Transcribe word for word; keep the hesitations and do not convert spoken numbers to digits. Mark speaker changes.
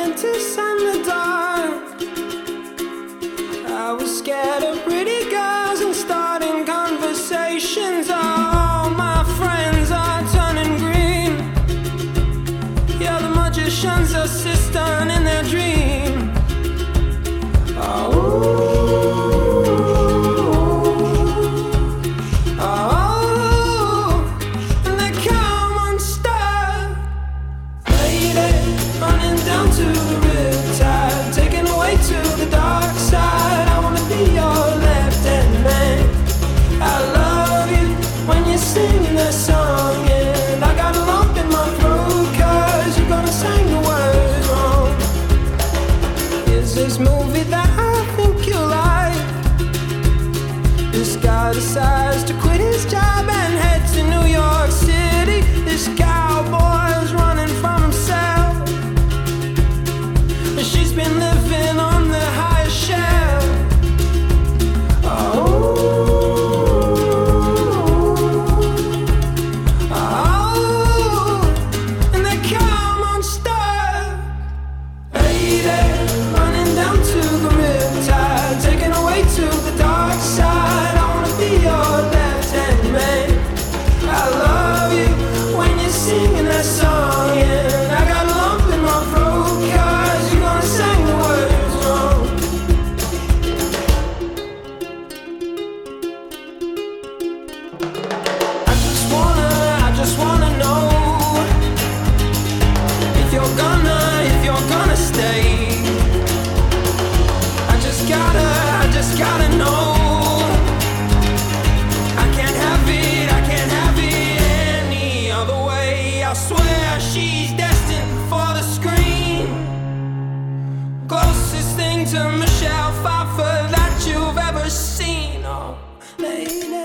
Speaker 1: dentist and the dark. I was scared of pretty girls and starting conversations. All my friends are turning green. Yeah, the magician's assistant in their dream. Oh. To the riptide, taken away to the dark side. I wanna be your left-hand man. I love you when you're singing that song, and I got a lump in my throat 'cause you're gonna sing the words wrong. Is this movie that I think you like? This guy decides to quit his job and head to New York City. This cowboy's running from himself. She's been living on the highest shelf. Oh, oh, and they come unstuck. Lady, running down to the riptide, taken away to the dark side. I wanna be your left-hand man. I love you when you're singing that song, and I got a lump in my throat 'cause you're gonna sing the words wrong. I just wanna, I just wanna know if you're gonna, if you're gonna stay. I just gotta, I just gotta know. I can't have it, I can't have it any other way. I swear she's destined for the screen. Closest thing to Michelle Pfeiffer that you've ever seen. Oh, lady.